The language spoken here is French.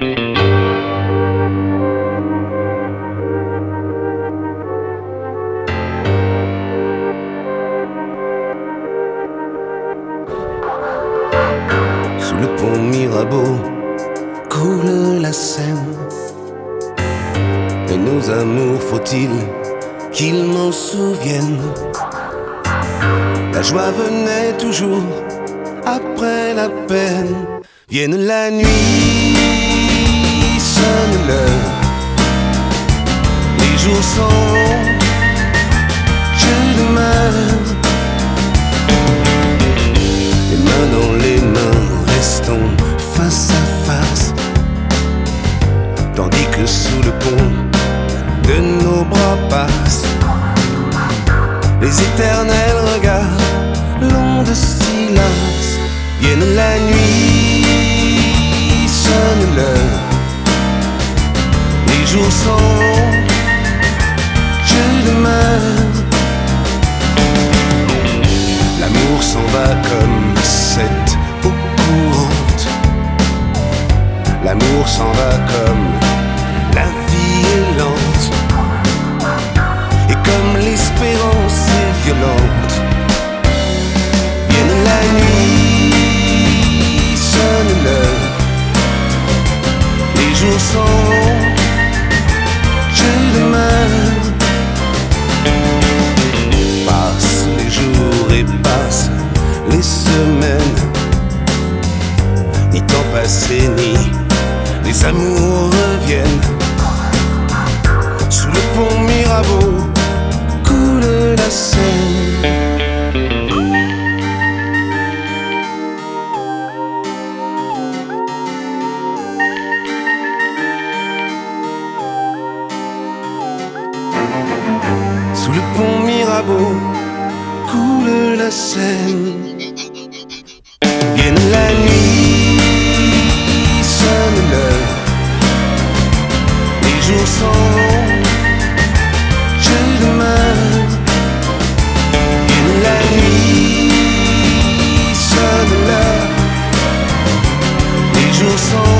Sous le pont Mirabeau coule la Seine. Et nos amours, faut-il qu'ils m'en souviennent? La joie venait toujours après la peine. Vienne la nuit, sonne l'heure, les jours s'en vont, je demeure. Les mains dans les mains, restons face à face, tandis que sous le pont de nos bras passent les éternels regards longs de silence. Vienne la nuit, sonne l'heure, les jours s'en vont, je demeure. L'amour s'en va comme cette eau courante, l'amour s'en va comme la vie est lente, et comme l'espérance est violente. Vienne la nuit, sonne l'heure, les jours s'en vont, je demeure. Passent les jours et passent les semaines, ni temps passé ni les amours reviennent. Sous le pont Mirabeau coule la Seine. Sous le pont Mirabeau coule la Seine. Vienne la nuit, sonne l'heure, les jours s'en vont, je demeure. Vienne la nuit, sonne l'heure, les jours s'en vont.